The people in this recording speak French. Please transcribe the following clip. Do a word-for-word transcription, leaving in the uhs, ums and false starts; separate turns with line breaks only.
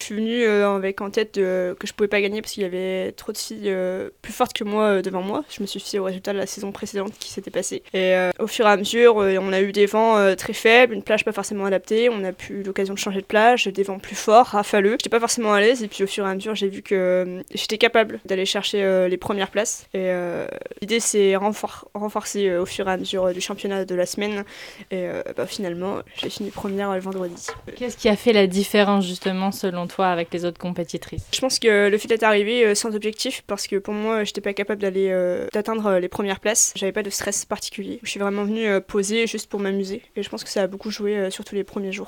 Je suis venue euh, avec en tête euh, que je pouvais pas gagner parce qu'il y avait trop de filles euh, plus fortes que moi euh, devant moi. Je me suis fiée au résultat de la saison précédente qui s'était passée. Et euh, au fur et à mesure, euh, on a eu des vents euh, très faibles, une plage pas forcément adaptée. On a pu eu l'occasion de changer de plage, des vents plus forts, rafaleux. J'étais pas forcément à l'aise et puis au fur et à mesure, j'ai vu que euh, j'étais capable d'aller chercher euh, les premières places. Et euh, l'idée, c'est renfor- renforcer euh, au fur et à mesure euh, du championnat de la semaine. Et euh, bah, finalement, j'ai fini première euh, le vendredi.
Qu'est-ce qui a fait la différence justement selon toi avec les autres compétitrices ?
Je pense que le fait d'être arrivée euh, sans objectif, parce que pour moi, j'étais pas capable d'aller euh, d'atteindre euh, les premières places. J'avais pas de stress particulier. Je suis vraiment venue euh, poser juste pour m'amuser. Et je pense que ça a beaucoup joué, euh, surtout les premiers jours.